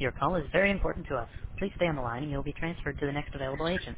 Your call is very important to us. Please stay on the line and you'll be transferred to the next available agent.